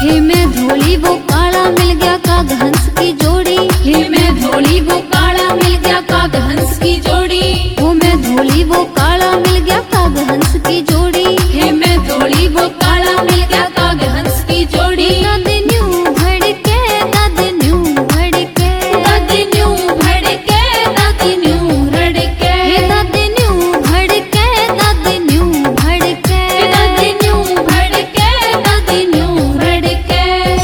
हे मैं धोली वो काला मिल गया काग हंस की जोड़ी। हे मैं धोली वो काला मिल गया काग हंस की जोड़ी। वो मैं धोली वो काला मिल गया काग हंस की जोड़ी। हे मैं धोली वो काला मिल गया काग हंस की जोड़ी। दादी न्यू भड़के दादी न्यू भड़के दादी न्यू भड़के दादी न्यू रड़के। दादी न्यू भड़के दादी न्यू भड़के दादी न्यू भड़के दादी न्यू रड़के।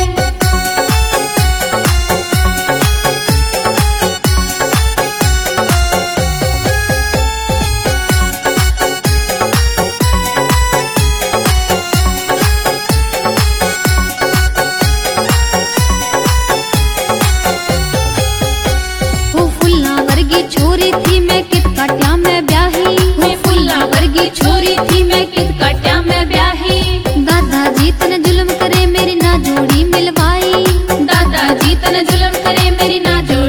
वो फुल्ला वर्गी छोरी थी मैं कित काट्या में ब्याही। वो फुल्ला वर्गी छोरी थी मैं कित काट्या में ब्याही। दादाजी तने जुल्म करे मेरी ना जोड़ी मिलवाई। दादाजी तने जुल्म करे मेरी ना जोड़ी